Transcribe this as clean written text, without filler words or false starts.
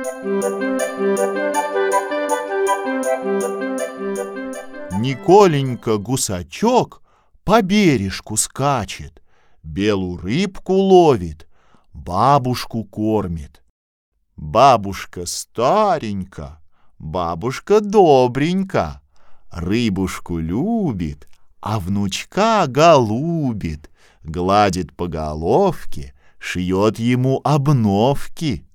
Николенька-гусачок по бережку скачет, белую рыбку ловит, бабушку кормит. Бабушка старенька, бабушка добренька, рыбушку любит, а внучка голубит, гладит по головке, шьет ему обновки.